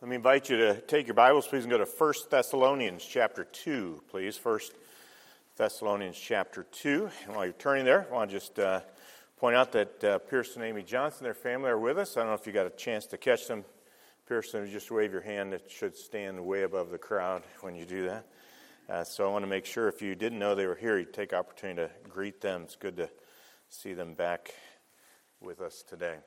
Let me invite you to take your Bibles, please, and go to 1 Thessalonians chapter 2, please. 1 Thessalonians chapter 2. And while you're turning there, I want to just point out that Pearson and Amy Johnson, their family, are with us. I don't know if you got a chance to catch them. Pearson, just wave your hand. It should stand way above the crowd when you do that. So I want to make sure if you didn't know they were here, you'd take opportunity to greet them. It's good to see them back with us today.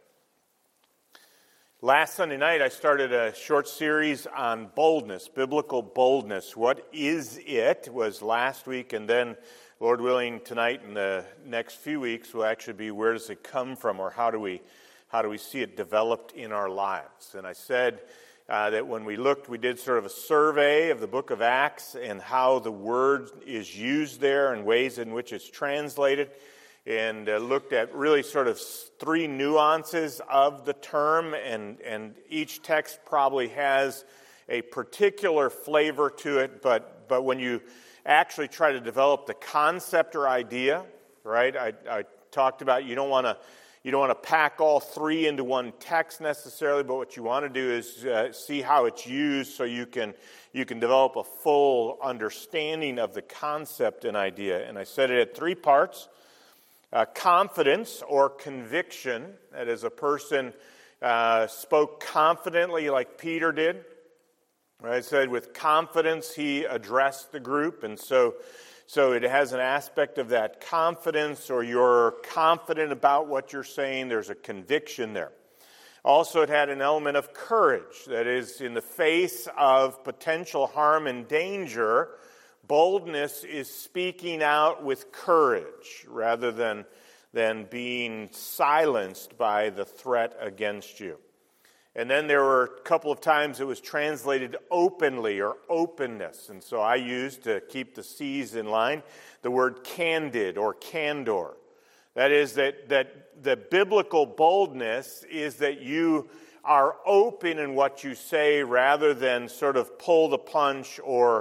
Last Sunday night, I started a short series on boldness, biblical boldness. What is it? Was last week, and then, Lord willing, tonight and the next few weeks will actually be where does it come from, or how do we see it developed in our lives? And I said that when we did sort of a survey of the book of Acts and how the word is used there and ways in which it's translated, and looked at really sort of three nuances of the term, and each text probably has a particular flavor to it, but when you actually try to develop the concept or idea, right? I talked about you don't want to pack all three into one text necessarily, but what you want to do is see how it's used so you can develop a full understanding of the concept and idea. And I said it had three parts. Confidence or conviction, that is, a person spoke confidently like Peter did. I said with confidence he addressed the group, and so it has an aspect of that confidence, or you're confident about what you're saying. There's a conviction there. Also, it had an element of courage, that is, in the face of potential harm and danger, boldness is speaking out with courage rather than being silenced by the threat against you. And then there were a couple of times it was translated openly or openness. And so I used, to keep the C's in line, the word candid or candor. That is that the biblical boldness is that you are open in what you say rather than sort of pull the punch or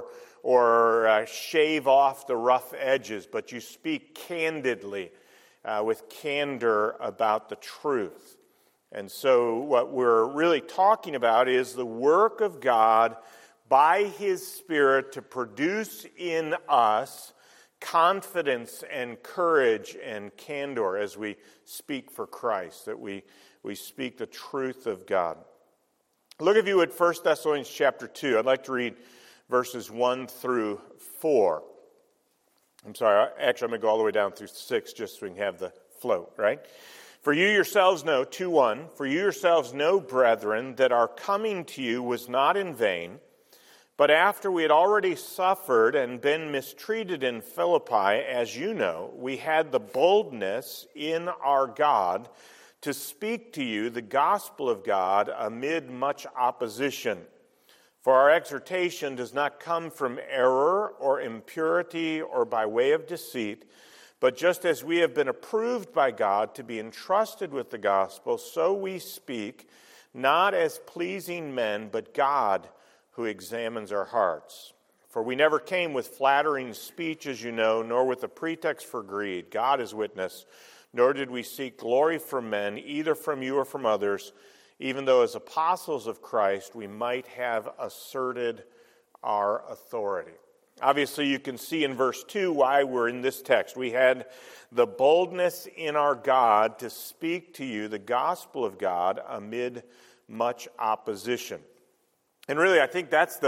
shave off the rough edges, but you speak candidly with candor about the truth. And so what we're really talking about is the work of God by His Spirit to produce in us confidence and courage and candor as we speak for Christ, that we speak the truth of God. Look, if you would, 1 Thessalonians chapter 2. I'd like to read verses 1 through 4. I'm sorry, actually I'm going to go all the way down through 6 just so we can have the float, right? For you yourselves know, 2:1, for you yourselves know, brethren, that our coming to you was not in vain, but after we had already suffered and been mistreated in Philippi, as you know, we had the boldness in our God to speak to you the gospel of God amid much opposition. For our exhortation does not come from error or impurity or by way of deceit, but just as we have been approved by God to be entrusted with the gospel, so we speak, not as pleasing men, but God who examines our hearts. For we never came with flattering speech, as you know, nor with a pretext for greed. God is witness, nor did we seek glory from men, either from you or from others, even though as apostles of Christ we might have asserted our authority. Obviously, you can see in verse 2 why we're in this text. We had the boldness in our God to speak to you the gospel of God amid much opposition. And really, I think that's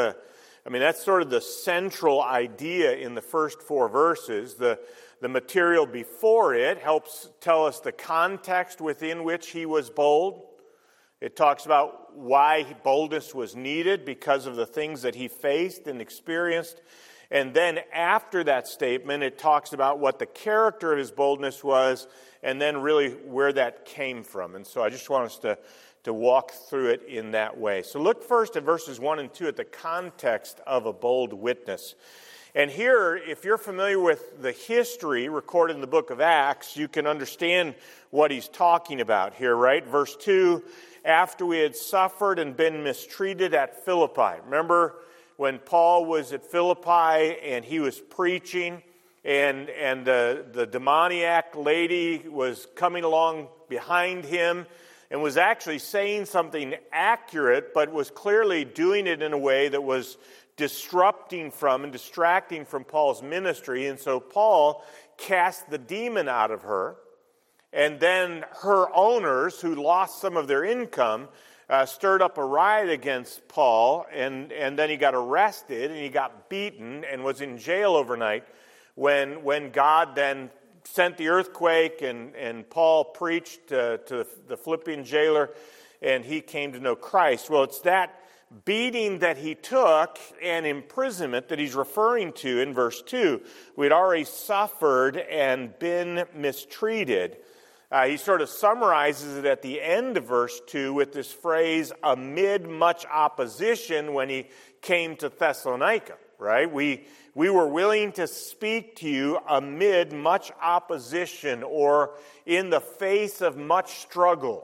sort of the central idea in the first 4 verses. The material before it helps tell us the context within which he was bold. It talks about why boldness was needed because of the things that he faced and experienced. And then after that statement, it talks about what the character of his boldness was and then really where that came from. And so I just want us to walk through it in that way. So look first at verses 1 and 2 at the context of a bold witness. And here, if you're familiar with the history recorded in the book of Acts, you can understand what he's talking about here, right? Verse 2, after we had suffered and been mistreated at Philippi. Remember when Paul was at Philippi and he was preaching, and the demoniac lady was coming along behind him, and was actually saying something accurate, but was clearly doing it in a way that was disrupting from and distracting from Paul's ministry. And so Paul cast the demon out of her. And then her owners, who lost some of their income, stirred up a riot against Paul. And then he got arrested and he got beaten and was in jail overnight when God then sent the earthquake and Paul preached to the Philippian jailer and he came to know Christ. Well, it's that beating that he took and imprisonment that he's referring to in verse 2. We'd already suffered and been mistreated. He sort of summarizes it at the end of verse 2 with this phrase, amid much opposition, when he came to Thessalonica, right? We were willing to speak to you amid much opposition or in the face of much struggle.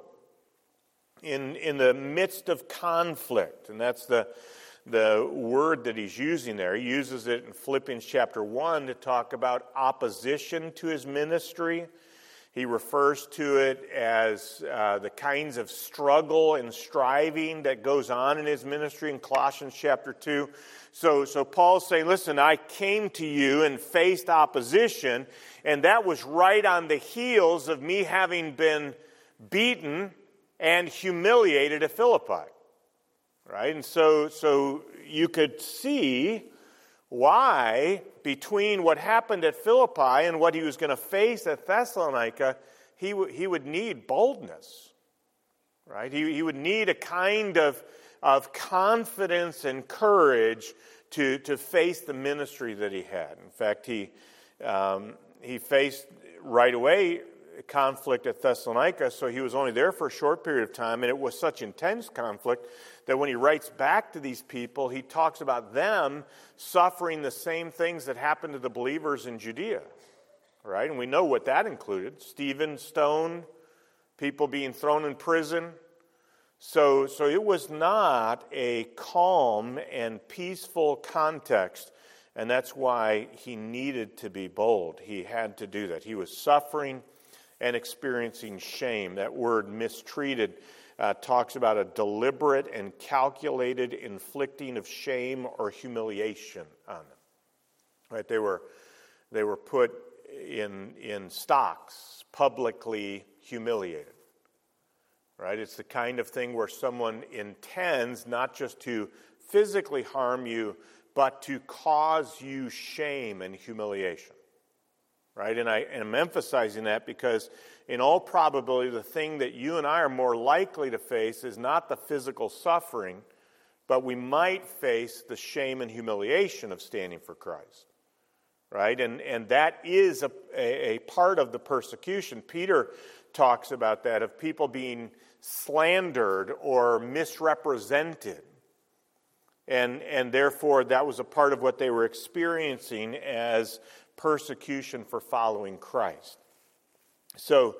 In the midst of conflict, and that's the word that he's using there. He uses it in Philippians chapter 1 to talk about opposition to his ministry. He refers to it as the kinds of struggle and striving that goes on in his ministry in Colossians chapter 2. So Paul's saying, listen, I came to you and faced opposition, and that was right on the heels of me having been beaten and humiliated at Philippi, right? And so you could see why between what happened at Philippi and what he was going to face at Thessalonica, he would need boldness, right? He would need a kind of confidence and courage to face the ministry that he had. In fact, he faced right away conflict at Thessalonica, so he was only there for a short period of time, and it was such intense conflict that when he writes back to these people, he talks about them suffering the same things that happened to the believers in Judea, right? And we know what that included. Stephen stoned, people being thrown in prison. So it was not a calm and peaceful context, and that's why he needed to be bold. He had to do that. He was suffering and experiencing shame. That word mistreated talks about a deliberate and calculated inflicting of shame or humiliation on them. Right? They were put in stocks, publicly humiliated. Right? It's the kind of thing where someone intends not just to physically harm you, but to cause you shame and humiliation. Right? And I'm emphasizing that because in all probability, the thing that you and I are more likely to face is not the physical suffering, but we might face the shame and humiliation of standing for Christ. Right? And that is a part of the persecution. Peter talks about that, of people being slandered or misrepresented. And therefore, that was a part of what they were experiencing as persecution for following Christ. So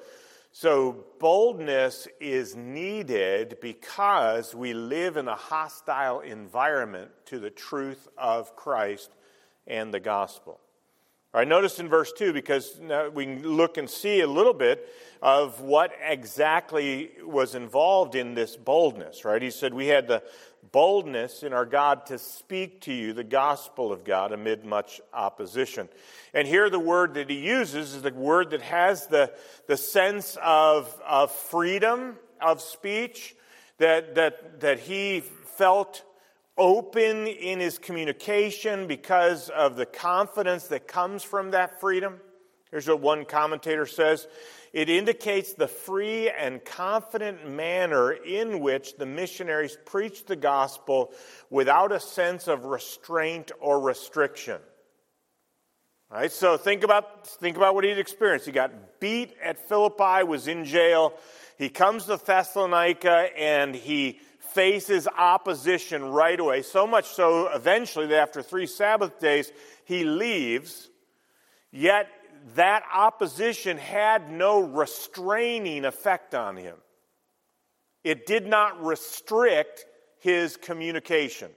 boldness is needed because we live in a hostile environment to the truth of Christ and the gospel. All right, notice in verse 2, because now we can look and see a little bit of what exactly was involved in this boldness, right? He said, we had the boldness in our God to speak to you the gospel of God amid much opposition. And here the word that he uses is the word that has the sense of freedom of speech, that he felt open in his communication because of the confidence that comes from that freedom. Here's what one commentator says. It indicates the free and confident manner in which the missionaries preached the gospel without a sense of restraint or restriction. All right, so think about what he'd experienced. He got beat at Philippi, was in jail. He comes to Thessalonica and he faces opposition right away. So much so, eventually, that after 3 Sabbath days, he leaves. Yet that opposition had no restraining effect on him. It did not restrict his communication.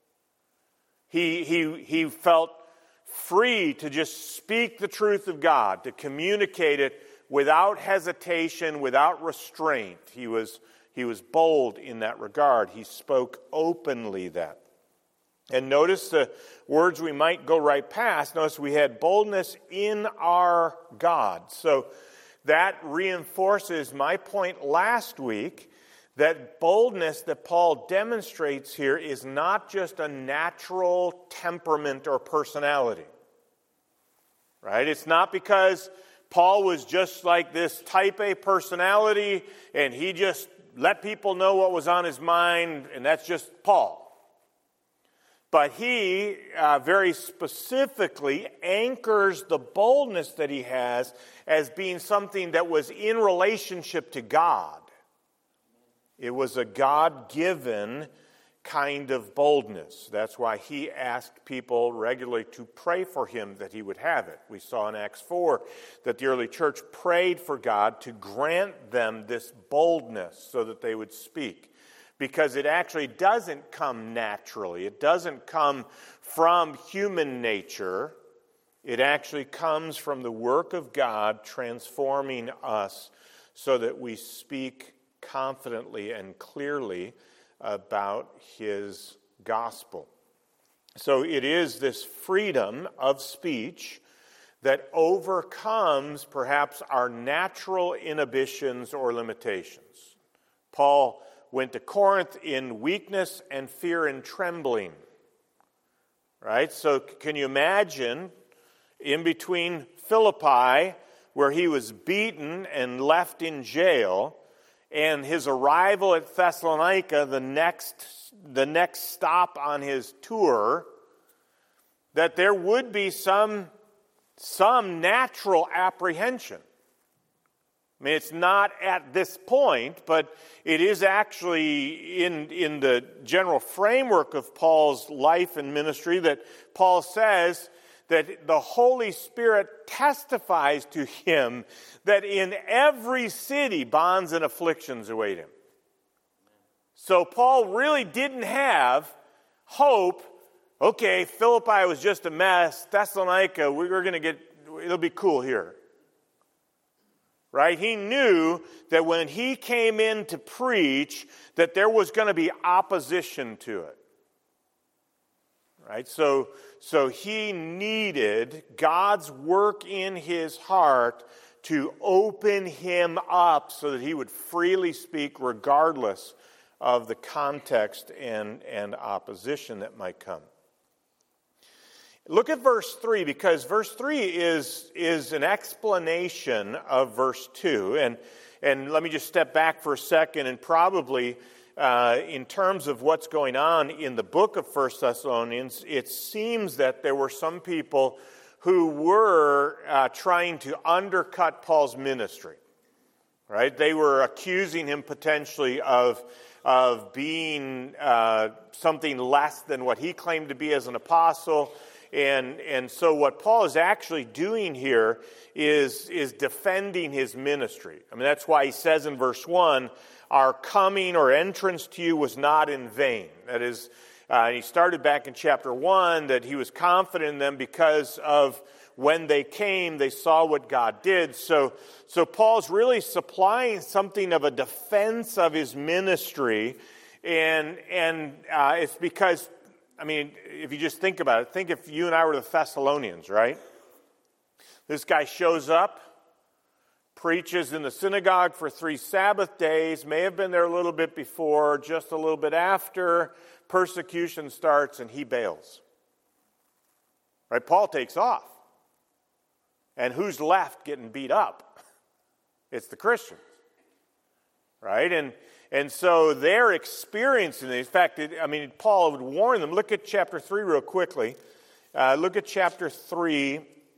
He felt free to just speak the truth of God, to communicate it without hesitation, without restraint. He was bold in that regard. He spoke openly then. And notice the words we might go right past. Notice we had boldness in our God. So that reinforces my point last week that boldness that Paul demonstrates here is not just a natural temperament or personality. Right? It's not because Paul was just like this type A personality and he just let people know what was on his mind, and that's just Paul. But he very specifically anchors the boldness that he has as being something that was in relationship to God. It was a God-given kind of boldness. That's why he asked people regularly to pray for him that he would have it. We saw in Acts 4 that the early church prayed for God to grant them this boldness so that they would speak. Because it actually doesn't come naturally. It doesn't come from human nature. It actually comes from the work of God transforming us so that we speak confidently and clearly about his gospel. So it is this freedom of speech that overcomes perhaps our natural inhibitions or limitations. Paul went to Corinth in weakness and fear and trembling. Right? So can you imagine in between Philippi, where he was beaten and left in jail, and his arrival at Thessalonica, the next stop on his tour, that there would be some natural apprehension. I mean, it's not at this point, but it is actually in the general framework of Paul's life and ministry that Paul says that the Holy Spirit testifies to him that in every city bonds and afflictions await him. So Paul really didn't have hope, okay, Philippi was just a mess, Thessalonica, it'll be cool here. Right? He knew that when he came in to preach, that there was going to be opposition to it. Right? So he needed God's work in his heart to open him up so that he would freely speak regardless of the context and opposition that might come. Look at verse 3, because verse 3 is an explanation of verse 2. And let me just step back for a second, and probably in terms of what's going on in the book of 1 Thessalonians, it seems that there were some people who were trying to undercut Paul's ministry. Right? They were accusing him potentially of being something less than what he claimed to be as an apostle. And so what Paul is actually doing here is defending his ministry. I mean, that's why he says in verse 1, our coming or entrance to you was not in vain. That is, he started back in chapter 1 that he was confident in them because of when they came, they saw what God did. So Paul's really supplying something of a defense of his ministry, and it's because, I mean, if you just think about it, think if you and I were the Thessalonians, right? This guy shows up, preaches in the synagogue for 3 Sabbath days, may have been there a little bit before, just a little bit after, persecution starts, and he bails. Right? Paul takes off. And who's left getting beat up? It's the Christians. Right? And so they're experiencing it. In fact, Paul would warn them. Look at chapter 3 real quickly. Look at chapter 3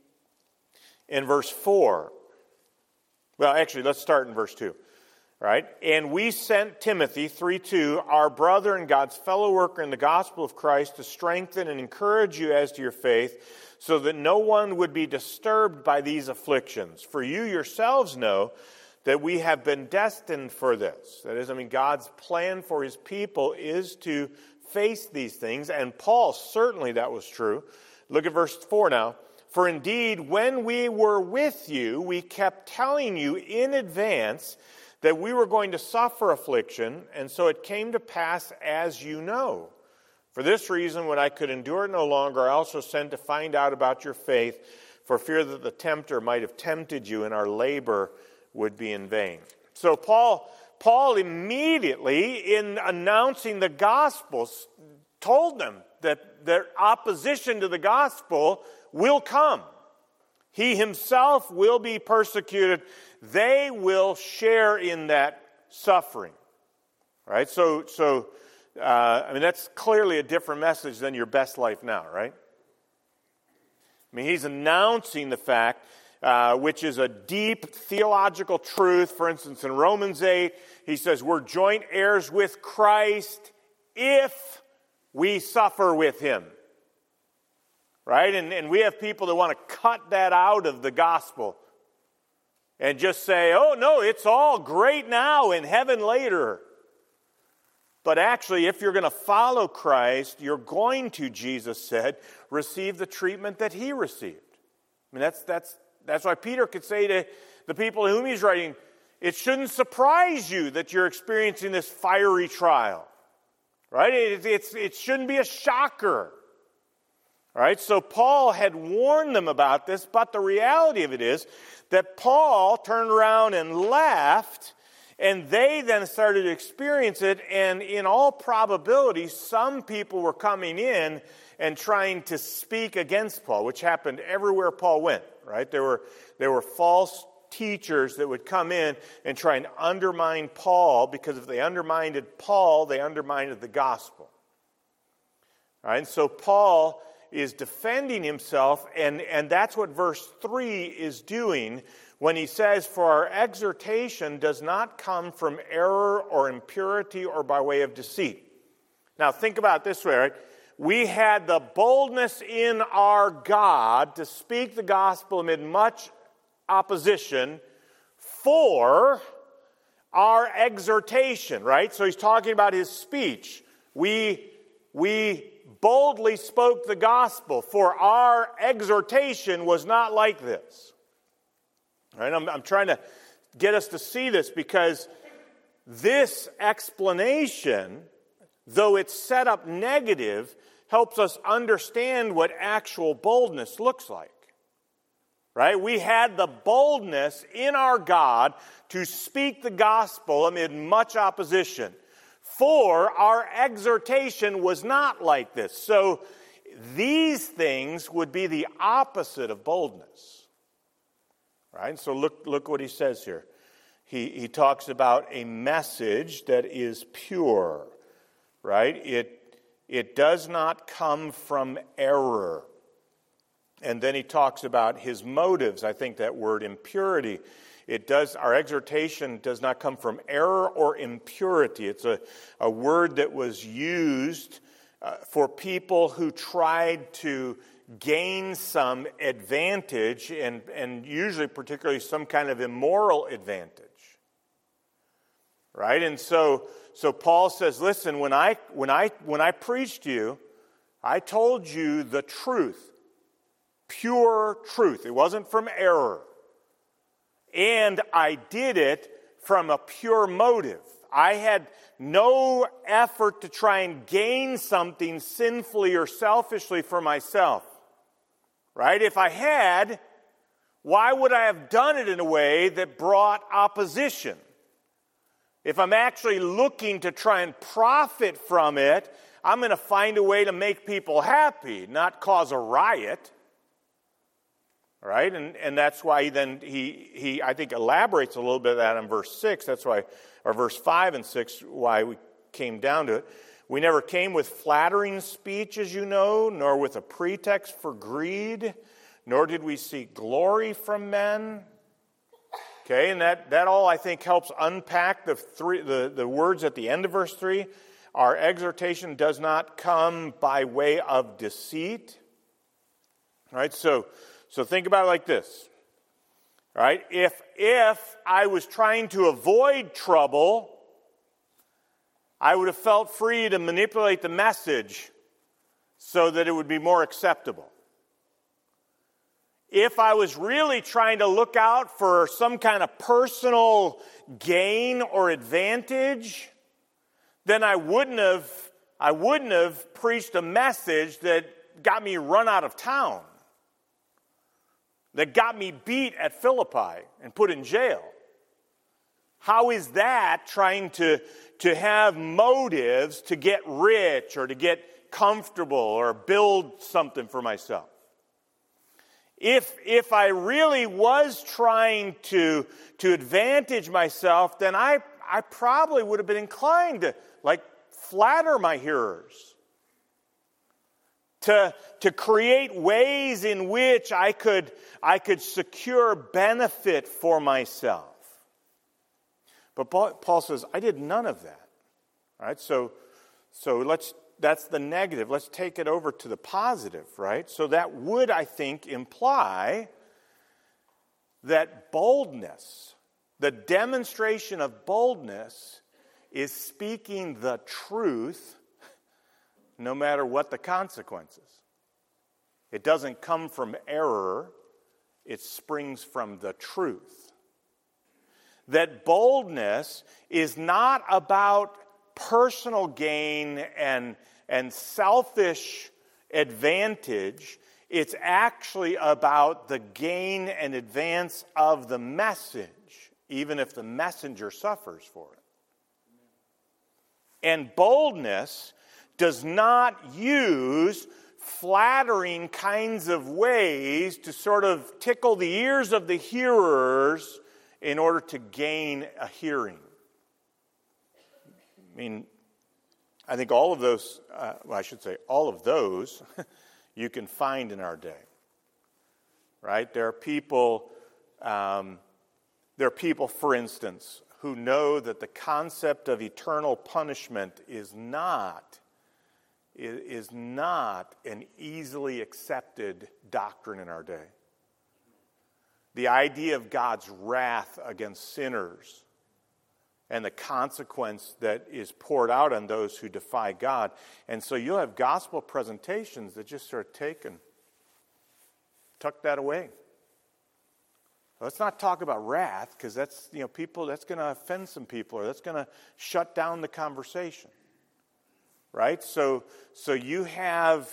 in verse 4. Well, actually, let's start in verse 2. Right? And we sent Timothy, 3:2, our brother and God's fellow worker in the gospel of Christ, to strengthen and encourage you as to your faith, so that no one would be disturbed by these afflictions. For you yourselves know that we have been destined for this. That is, God's plan for his people is to face these things, and Paul, certainly that was true. Look at verse 4 now. For indeed, when we were with you, we kept telling you in advance that we were going to suffer affliction, and so it came to pass as you know. For this reason, when I could endure it no longer, I also sent to find out about your faith, for fear that the tempter might have tempted you and our labor would be in vain. So Paul immediately, in announcing the gospel, told them that their opposition to the gospel will come. He himself will be persecuted. They will share in that suffering. Right? So that's clearly a different message than your best life now, right? I mean, he's announcing the fact, which is a deep theological truth. For instance, in Romans 8, he says, we're joint heirs with Christ if we suffer with him. Right? And we have people that want to cut that out of the gospel and just say, oh, no, it's all great now, in heaven later. But actually, if you're going to follow Christ, you're going to, Jesus said, receive the treatment that he received. I mean, that's why Peter could say to the people to whom he's writing, it shouldn't surprise you that you're experiencing this fiery trial. Right? It shouldn't be a shocker. All right, so Paul had warned them about this, but the reality of it is that Paul turned around and left, and they then started to experience it, and in all probability, some people were coming in and trying to speak against Paul, which happened everywhere Paul went, right? There were false teachers that would come in and try and undermine Paul, because if they undermined Paul, they undermined the gospel. All right, and so Paul is defending himself, and that's what verse 3 is doing when he says, for our exhortation does not come from error or impurity or by way of deceit. Now think about it this way, right? We had the boldness in our God to speak the gospel amid much opposition for our exhortation, right? So he's talking about his speech. We boldly spoke the gospel, for our exhortation was not like this. Right? I'm trying to get us to see this, because this explanation, though it's set up negative, helps us understand what actual boldness looks like. Right? We had the boldness in our God to speak the gospel amid much opposition. For our exhortation was not like this. So these things would be the opposite of boldness. Right? So look what he says here. He talks about a message that is pure. Right? It does not come from error. And then he talks about his motives. I think that word impurity. Our exhortation does not come from error or impurity. It's a word that was used for people who tried to gain some advantage, and usually particularly some kind of immoral advantage. Right? And so Paul says, listen, when I preached to you, I told you the truth. Pure truth. It wasn't from error. And I did it from a pure motive. I had no effort to try and gain something sinfully or selfishly for myself. Right? If I had, why would I have done it in a way that brought opposition? If I'm actually looking to try and profit from it, I'm going to find a way to make people happy, not cause a riot. Right? And that's why he I think elaborates a little bit of that in verse 6. That's why, or verse 5 and 6, why we came down to it. We never came with flattering speech, as you know, nor with a pretext for greed, nor did we seek glory from men. Okay, and that all I think helps unpack the words at the end of verse 3. Our exhortation does not come by way of deceit. All right, so think about it like this. All right, if I was trying to avoid trouble, I would have felt free to manipulate the message so that it would be more acceptable. if I was really trying to look out for some kind of personal gain or advantage, then I wouldn't have preached a message that got me run out of town, that got me beat at Philippi and put in jail. How is that trying to have motives to get rich or to get comfortable or build something for myself? If I really was trying to advantage myself, then I probably would have been inclined to flatter my hearers, to create ways in which I could secure benefit for myself. But Paul says, I did none of that. All right, so that's the negative. Let's take it over to the positive, right? So that would, I think, imply that boldness, the demonstration of boldness, is speaking the truth no matter what the consequences. It doesn't come from error. It springs from the truth. That boldness is not about personal gain and selfish advantage. It's actually about the gain and advance of the message, even if the messenger suffers for it. And boldness does not use flattering kinds of ways to sort of tickle the ears of the hearers in order to gain a hearing. I mean, I think all of those, all of those you can find in our day, right? There are people, for instance, who know that the concept of eternal punishment is not an easily accepted doctrine in our day. The idea of God's wrath against sinners and the consequence that is poured out on those who defy God. And so you'll have gospel presentations that just sort of tuck that away. Let's not talk about wrath, because that's going to offend some people, or that's going to shut down the conversation. Right? So you have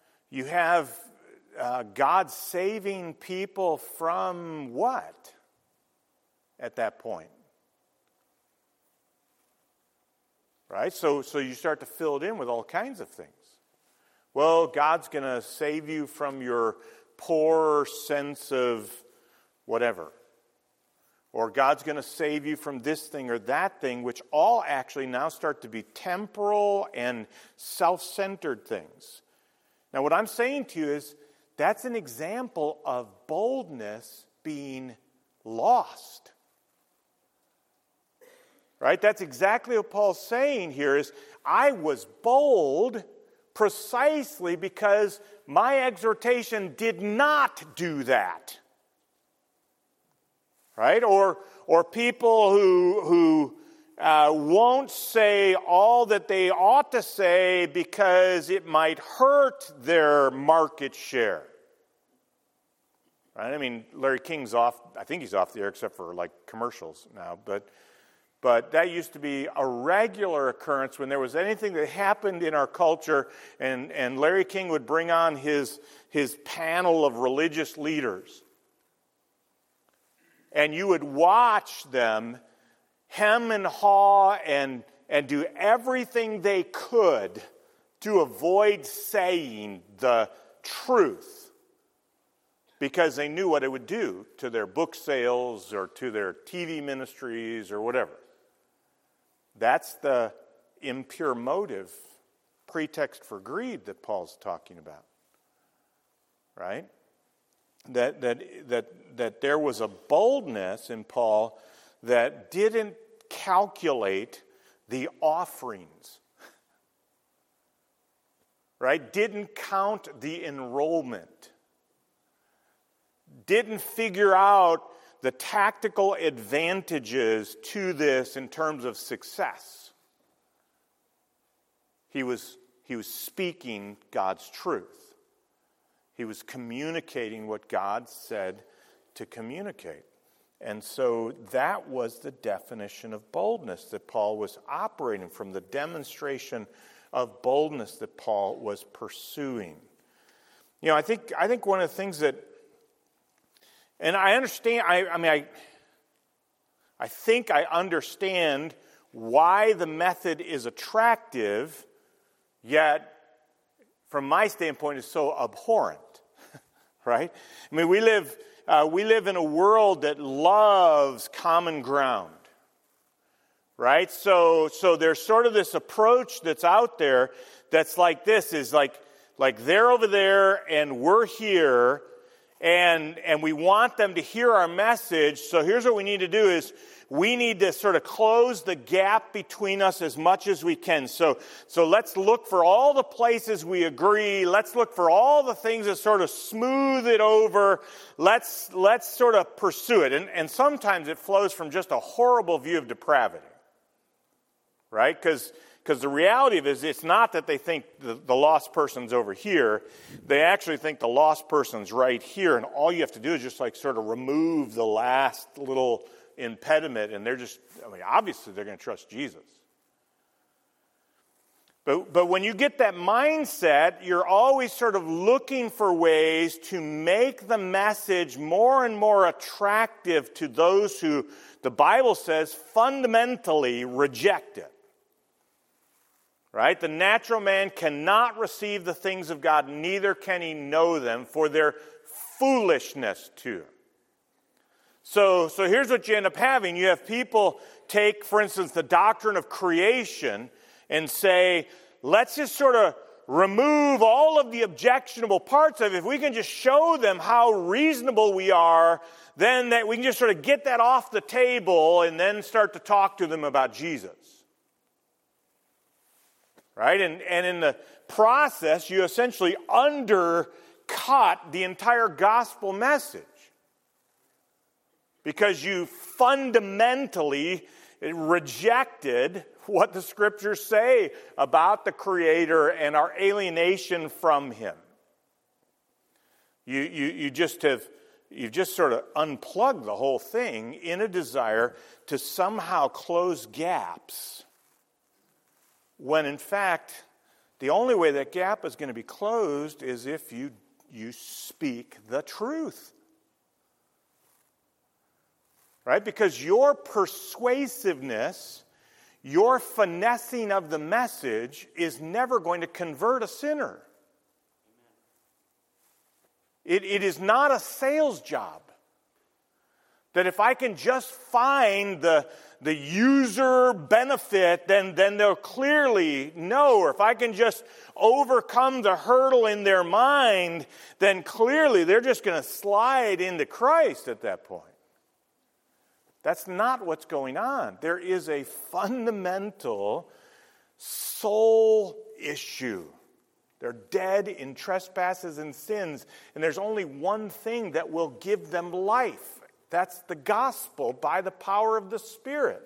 God saving people from what at that point? Right? So you start to fill it in with all kinds of things. Well, God's going to save you from your poor sense of whatever. Or God's going to save you from this thing or that thing, which all actually now start to be temporal and self-centered things. Now, what I'm saying to you is that's an example of boldness being lost. Right? That's exactly what Paul's saying here is, I was bold precisely because my exhortation did not do that. Right? Or people who won't say all that they ought to say because it might hurt their market share. Right? I mean, Larry King's off. I think he's off the air except for commercials now. But that used to be a regular occurrence when there was anything that happened in our culture, and Larry King would bring on his panel of religious leaders. And you would watch them hem and haw and do everything they could to avoid saying the truth, because they knew what it would do to their book sales or to their TV ministries or whatever. That's the impure motive, pretext for greed that Paul's talking about. Right? That there was a boldness in Paul that didn't calculate the offerings. Right? Didn't count the enrollment. Didn't figure out the tactical advantages to this in terms of success. He was speaking God's truth. He was communicating what God said to communicate. And so that was the definition of boldness that Paul was operating from, the demonstration of boldness that Paul was pursuing. You know, I think one of the things that, and I understand, I think I understand why the method is attractive, yet from my standpoint is so abhorrent, right? I mean, we live in a world that loves common ground, right? So there's sort of this approach that's out there that's like this, is like they're over there and we're here, and we want them to hear our message. So here's what we need to do is we need to sort of close the gap between us as much as we can. So let's look for all the places we agree. Let's look for all the things that sort of smooth it over. Let's sort of pursue it. And sometimes it flows from just a horrible view of depravity, right? Because the reality of it is, it's not that they think the lost person's over here. They actually think the lost person's right here, and all you have to do is just like sort of remove the last little impediment, and they're just, obviously they're going to trust Jesus. But when you get that mindset, you're always sort of looking for ways to make the message more and more attractive to those who, the Bible says, fundamentally reject it. Right? The natural man cannot receive the things of God, neither can he know them, for their foolishness to him. So here's what you end up having. You have people take, for instance, the doctrine of creation and say, let's just sort of remove all of the objectionable parts of it. If we can just show them how reasonable we are, then that we can just sort of get that off the table and then start to talk to them about Jesus. Right? And in the process, you essentially undercut the entire gospel message. Because you fundamentally rejected what the Scriptures say about the Creator and our alienation from Him. You've just sort of unplugged the whole thing in a desire to somehow close gaps, when in fact the only way that gap is going to be closed is if you speak the truth. Right? Because your persuasiveness, your finessing of the message is never going to convert a sinner. It is not a sales job. That if I can just find the user benefit, then they'll clearly know. Or if I can just overcome the hurdle in their mind, then clearly they're just going to slide into Christ at that point. That's not what's going on. There is a fundamental soul issue. They're dead in trespasses and sins, and there's only one thing that will give them life. That's the gospel by the power of the Spirit.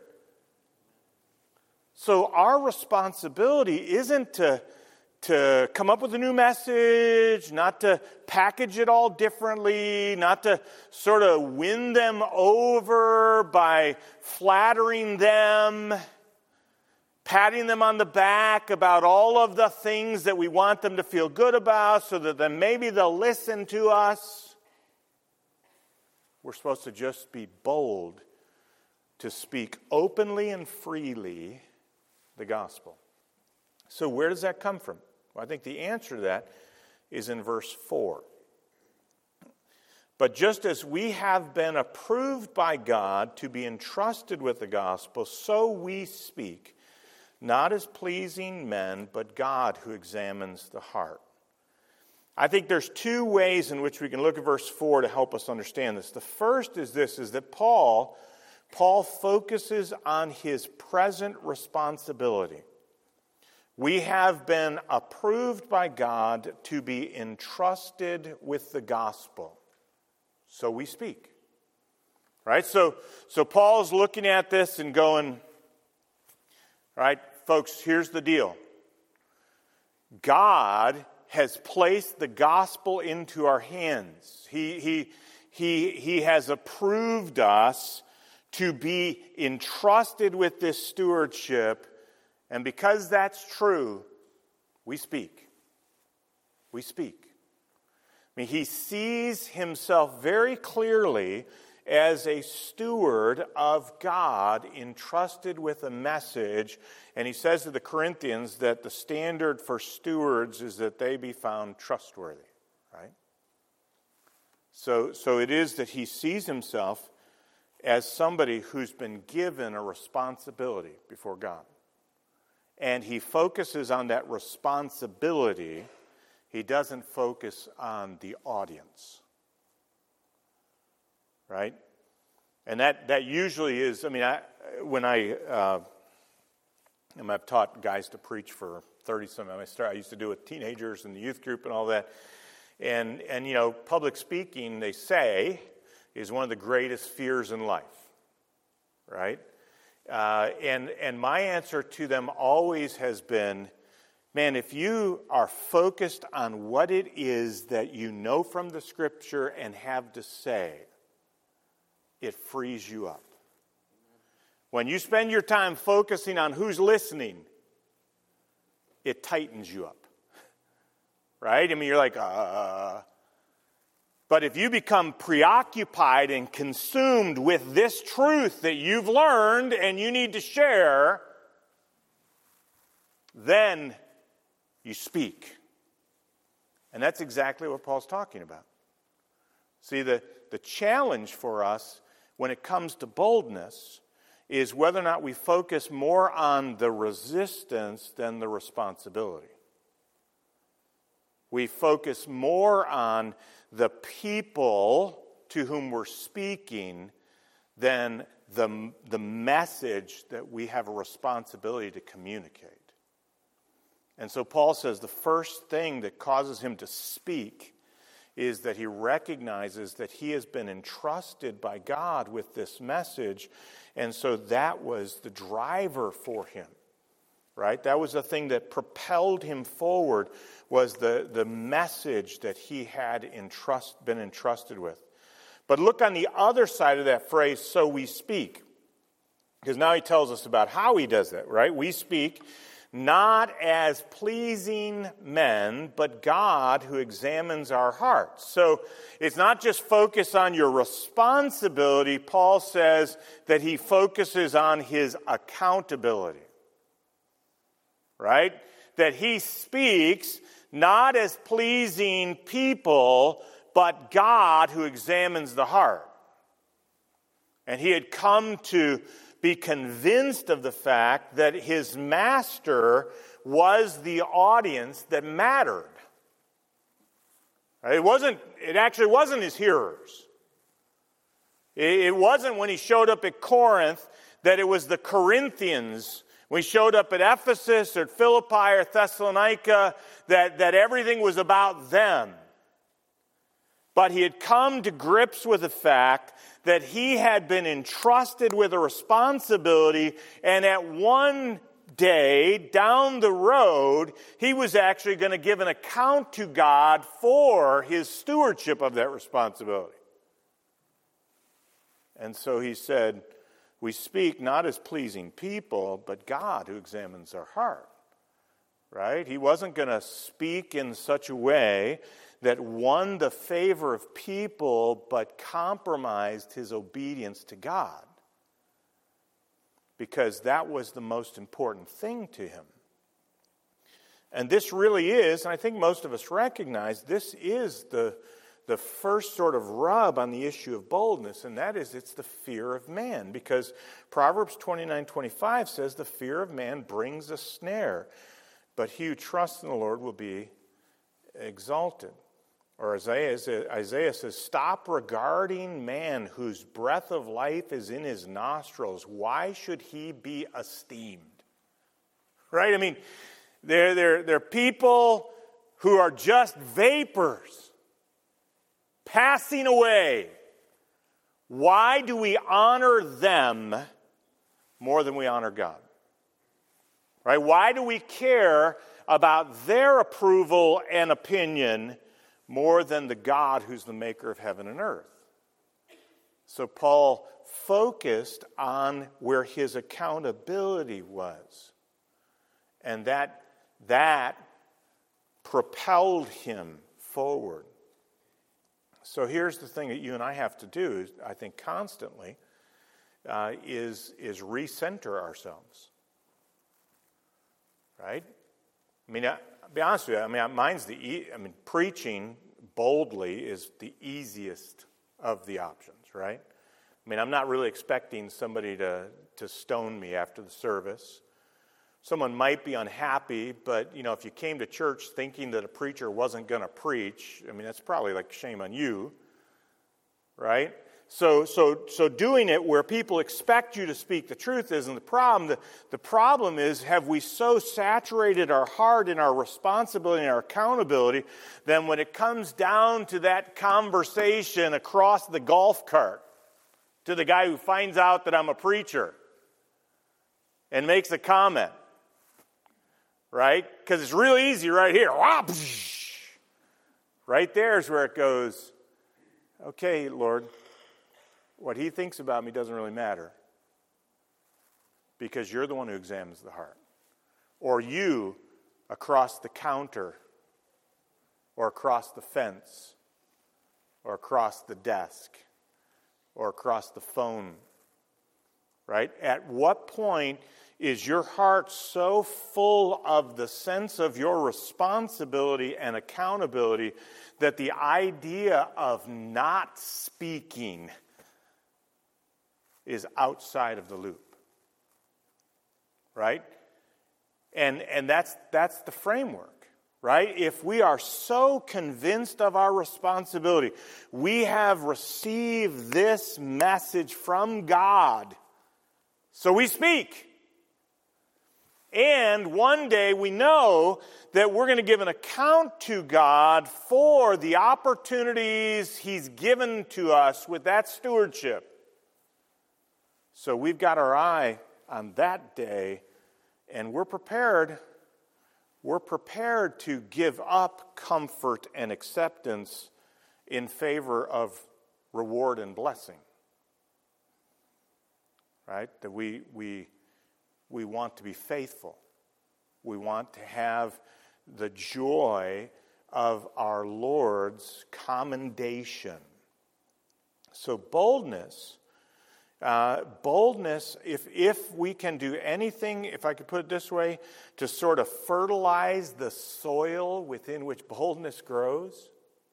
So our responsibility isn't to come up with a new message, not to package it all differently, not to sort of win them over by flattering them, patting them on the back about all of the things that we want them to feel good about so that then maybe they'll listen to us. We're supposed to just be bold to speak openly and freely the gospel. So where does that come from? Well, I think the answer to that is in verse 4. But just as we have been approved by God to be entrusted with the gospel, so we speak, not as pleasing men, but God who examines the heart. I think there's two ways in which we can look at verse 4 to help us understand this. The first is this, is that Paul focuses on his present responsibility. We have been approved by God to be entrusted with the gospel. So we speak. Right? So Paul's looking at this and going, right, folks, here's the deal. God has placed the gospel into our hands. He has approved us to be entrusted with this stewardship, and because that's true, we speak. We speak. I mean, he sees himself very clearly as a steward of God entrusted with a message. And he says to the Corinthians that the standard for stewards is that they be found trustworthy, right? So it is that he sees himself as somebody who's been given a responsibility before God. And he focuses on that responsibility. He doesn't focus on the audience. Right? And that usually is, I've taught guys to preach for 30-some. I used to do it with teenagers in the youth group and all that. And public speaking, they say, is one of the greatest fears in life. Right? And my answer to them always has been, man, if you are focused on what it is that you know from the Scripture and have to say, it frees you up. When you spend your time focusing on who's listening, it tightens you up. Right? I mean, you're like, But if you become preoccupied and consumed with this truth that you've learned and you need to share, then you speak. And that's exactly what Paul's talking about. See, the challenge for us when it comes to boldness is whether or not we focus more on the resistance than the responsibility. We focus more on the people to whom we're speaking than the message that we have a responsibility to communicate. And so Paul says the first thing that causes him to speak is that he recognizes that he has been entrusted by God with this message, and so that was the driver for him, right? That was the thing that propelled him forward, was the message that he had been entrusted with. But look on the other side of that phrase, so we speak, because now he tells us about how he does that, right? We speak not as pleasing men, but God who examines our hearts. So it's not just focus on your responsibility. Paul says that he focuses on his accountability. Right? That he speaks not as pleasing people, but God who examines the heart. And he had come to be convinced of the fact that his master was the audience that mattered. It actually wasn't his hearers. It wasn't when he showed up at Corinth that it was the Corinthians. When he showed up at Ephesus or Philippi or Thessalonica, that everything was about them. But he had come to grips with the fact that he had been entrusted with a responsibility, and at one day down the road, he was actually going to give an account to God for his stewardship of that responsibility. And so he said, we speak not as pleasing people, but God who examines our heart. Right? He wasn't going to speak in such a way that won the favor of people, but compromised his obedience to God. Because that was the most important thing to him. And this really is, and I think most of us recognize, this is the first sort of rub on the issue of boldness, and that is it's the fear of man. Because Proverbs 29:25 says the fear of man brings a snare, but he who trusts in the Lord will be exalted. Or Isaiah says, stop regarding man whose breath of life is in his nostrils. Why should he be esteemed? Right? I mean, they're people who are just vapors, passing away. Why do we honor them more than we honor God? Right? Why do we care about their approval and opinion more than the God who's the maker of heaven and earth. So Paul focused on where his accountability was. And that propelled him forward. So here's the thing that you and I have to do, I think, constantly, is recenter ourselves. Right? I mean, I'll be honest with you. Preaching boldly is the easiest of the options, right? I mean, I'm not really expecting somebody to stone me after the service. Someone might be unhappy, but, if you came to church thinking that a preacher wasn't going to preach, that's probably like shame on you, right? So doing it where people expect you to speak the truth isn't the problem. The problem is, have we so saturated our heart in our responsibility and our accountability, then when it comes down to that conversation across the golf cart, to the guy who finds out that I'm a preacher and makes a comment, right? Because it's real easy right here. Right there is where it goes, okay, Lord, what he thinks about me doesn't really matter because you're the one who examines the heart. Or you, across the counter, or across the fence, or across the desk, or across the phone, right? At what point is your heart so full of the sense of your responsibility and accountability that the idea of not speaking is outside of the loop, right? And that's the framework, right? If we are so convinced of our responsibility, we have received this message from God, so we speak. And one day we know that we're going to give an account to God for the opportunities He's given to us with that stewardship. So we've got our eye on that day, and we're prepared. We're prepared to give up comfort and acceptance in favor of reward and blessing. Right? That we want to be faithful. We want to have the joy of our Lord's commendation. So boldness, if we can do anything, if I could put it this way, to sort of fertilize the soil within which boldness grows,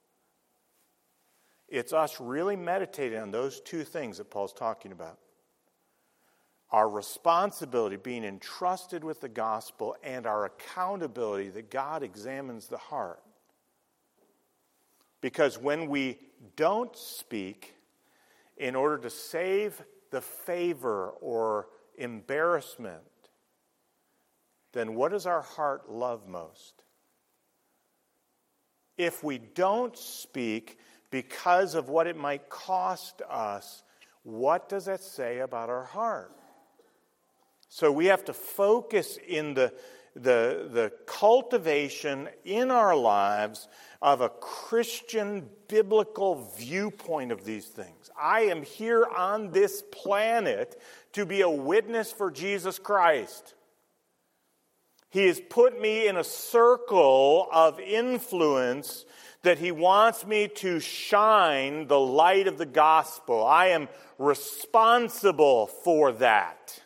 it's us really meditating on those two things that Paul's talking about. Our responsibility, being entrusted with the gospel, and our accountability that God examines the heart. Because when we don't speak in order to save the favor or embarrassment, then what does our heart love most? If we don't speak because of what it might cost us, what does that say about our heart? So we have to focus in the cultivation in our lives of a Christian biblical viewpoint of these things. I am here on this planet to be a witness for Jesus Christ. He has put me in a circle of influence that He wants me to shine the light of the gospel. I am responsible for that.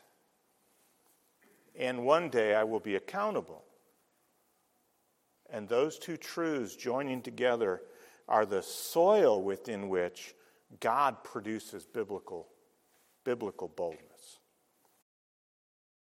And one day I will be accountable. And those two truths joining together are the soil within which God produces biblical boldness.